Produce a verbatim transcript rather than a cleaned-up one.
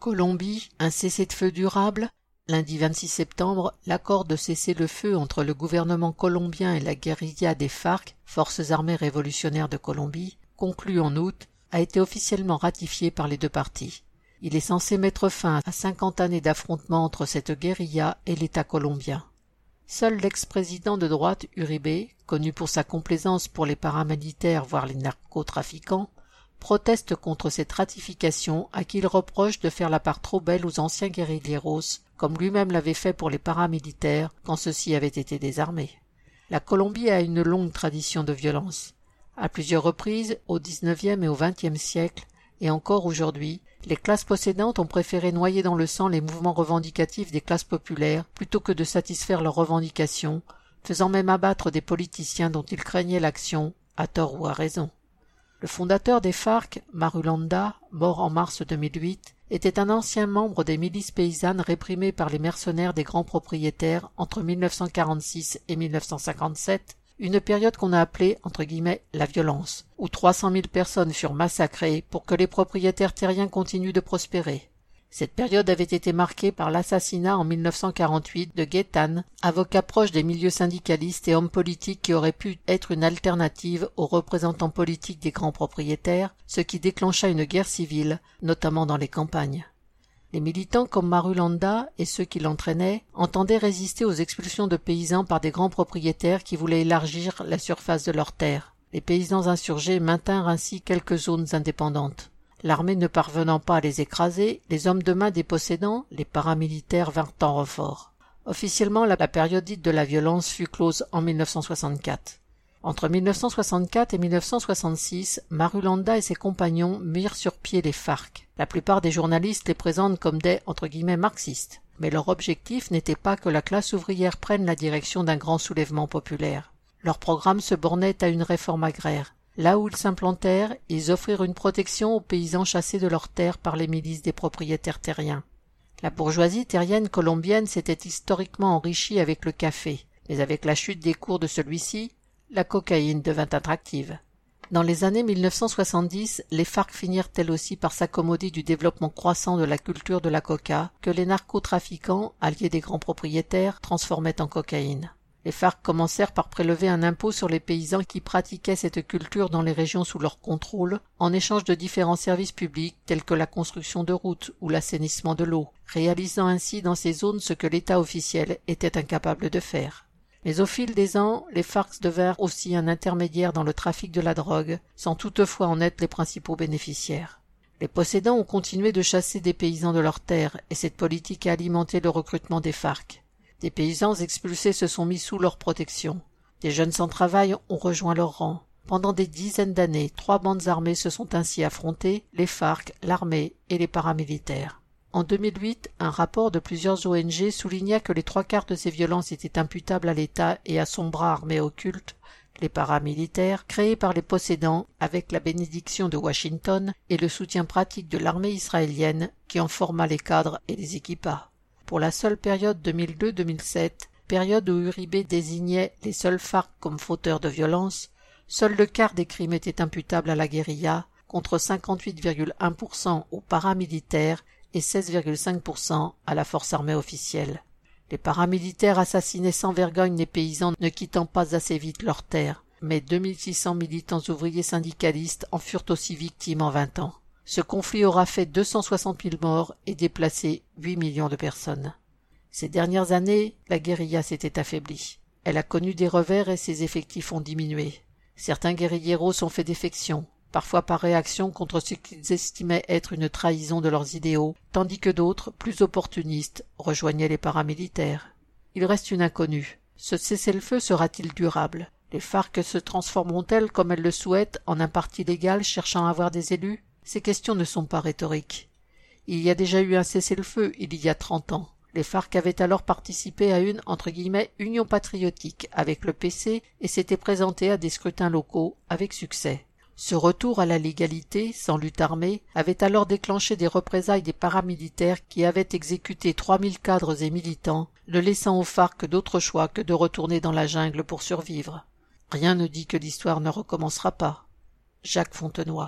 Colombie, un cessez-le-feu durable? Lundi vingt-six septembre, l'accord de cessez-le-feu entre le gouvernement colombien et la guérilla des FARC, Forces armées révolutionnaires de Colombie, conclu en août, a été officiellement ratifié par les deux parties. Il est censé mettre fin à cinquante années d'affrontements entre cette guérilla et l'État colombien. Seul l'ex-président de droite Uribe, connu pour sa complaisance pour les paramilitaires voire les narcotrafiquants, proteste contre cette ratification à qui il reproche de faire la part trop belle aux anciens guérilleros, comme lui-même l'avait fait pour les paramilitaires quand ceux-ci avaient été désarmés. La Colombie a une longue tradition de violence. À plusieurs reprises, au dix-neuvième et au vingtième siècle, et encore aujourd'hui, les classes possédantes ont préféré noyer dans le sang les mouvements revendicatifs des classes populaires plutôt que de satisfaire leurs revendications, faisant même abattre des politiciens dont ils craignaient l'action, à tort ou à raison. Le fondateur des FARC, Marulanda, mort en mars deux mille huit, était un ancien membre des milices paysannes réprimées par les mercenaires des grands propriétaires entre mille neuf cent quarante-six et mille neuf cent cinquante-sept, une période qu'on a appelée, entre guillemets, la violence, où trois cent mille personnes furent massacrées pour que les propriétaires terriens continuent de prospérer. Cette période avait été marquée par l'assassinat en mille neuf cent quarante-huit de Gaétane, avocat proche des milieux syndicalistes et homme politique qui aurait pu être une alternative aux représentants politiques des grands propriétaires, ce qui déclencha une guerre civile, notamment dans les campagnes. Les militants comme Marulanda et ceux qui l'entraînaient entendaient résister aux expulsions de paysans par des grands propriétaires qui voulaient élargir la surface de leurs terres. Les paysans insurgés maintinrent ainsi quelques zones indépendantes. L'armée ne parvenant pas à les écraser, les hommes de main des possédants, les paramilitaires, vinrent en renfort. Officiellement, la période dite de la violence fut close en mille neuf cent soixante-quatre. Entre mille neuf cent soixante-quatre et mille neuf cent soixante-six, Marulanda et ses compagnons mirent sur pied les FARC. La plupart des journalistes les présentent comme des entre guillemets marxistes, mais leur objectif n'était pas que la classe ouvrière prenne la direction d'un grand soulèvement populaire. Leur programme se bornait à une réforme agraire. Là où ils s'implantèrent, ils offrirent une protection aux paysans chassés de leurs terres par les milices des propriétaires terriens. La bourgeoisie terrienne colombienne s'était historiquement enrichie avec le café, mais avec la chute des cours de celui-ci, la cocaïne devint attractive. Dans les années mille neuf cent soixante-dix, les FARC finirent elles aussi par s'accommoder du développement croissant de la culture de la coca que les narcotrafiquants, alliés des grands propriétaires, transformaient en cocaïne. Les FARC commencèrent par prélever un impôt sur les paysans qui pratiquaient cette culture dans les régions sous leur contrôle, en échange de différents services publics tels que la construction de routes ou l'assainissement de l'eau, réalisant ainsi dans ces zones ce que l'État officiel était incapable de faire. Mais au fil des ans, les FARC devinrent aussi un intermédiaire dans le trafic de la drogue, sans toutefois en être les principaux bénéficiaires. Les possédants ont continué de chasser des paysans de leurs terres, et cette politique a alimenté le recrutement des FARC. Des paysans expulsés se sont mis sous leur protection. Des jeunes sans travail ont rejoint leurs rangs. Pendant des dizaines d'années, trois bandes armées se sont ainsi affrontées, les FARC, l'armée et les paramilitaires. En deux mille huit, un rapport de plusieurs O N G souligna que les trois quarts de ces violences étaient imputables à l'État et à son bras armé occulte, les paramilitaires, créés par les possédants avec la bénédiction de Washington et le soutien pratique de l'armée israélienne qui en forma les cadres et les équipa. Pour la seule période deux mille deux à deux mille sept, période où Uribe désignait les seuls FARC comme fauteurs de violence, seul le quart des crimes étaient imputables à la guérilla, contre cinquante-huit virgule un pour cent aux paramilitaires et seize virgule cinq pour cent à la force armée officielle. Les paramilitaires assassinaient sans vergogne les paysans ne quittant pas assez vite leurs terres, mais deux mille six cents militants ouvriers syndicalistes en furent aussi victimes en vingt ans. Ce conflit aura fait deux cent soixante mille morts et déplacé huit millions de personnes. Ces dernières années, la guérilla s'était affaiblie. Elle a connu des revers et ses effectifs ont diminué. Certains guérilleros ont fait défection, parfois par réaction contre ce qu'ils estimaient être une trahison de leurs idéaux, tandis que d'autres, plus opportunistes, rejoignaient les paramilitaires. Il reste une inconnue. Ce cessez-le-feu sera-t-il durable? Les FARC se transformeront-elles comme elles le souhaitent en un parti légal cherchant à avoir des élus? Ces questions ne sont pas rhétoriques. Il y a déjà eu un cessez-le-feu il y a trente ans. Les FARC avaient alors participé à une entre guillemets union patriotique avec le P C et s'étaient présentés à des scrutins locaux avec succès. Ce retour à la légalité, sans lutte armée, avait alors déclenché des représailles des paramilitaires qui avaient exécuté trois mille cadres et militants, ne laissant aux FARC d'autre choix que de retourner dans la jungle pour survivre. Rien ne dit que l'histoire ne recommencera pas. Jacques Fontenoy.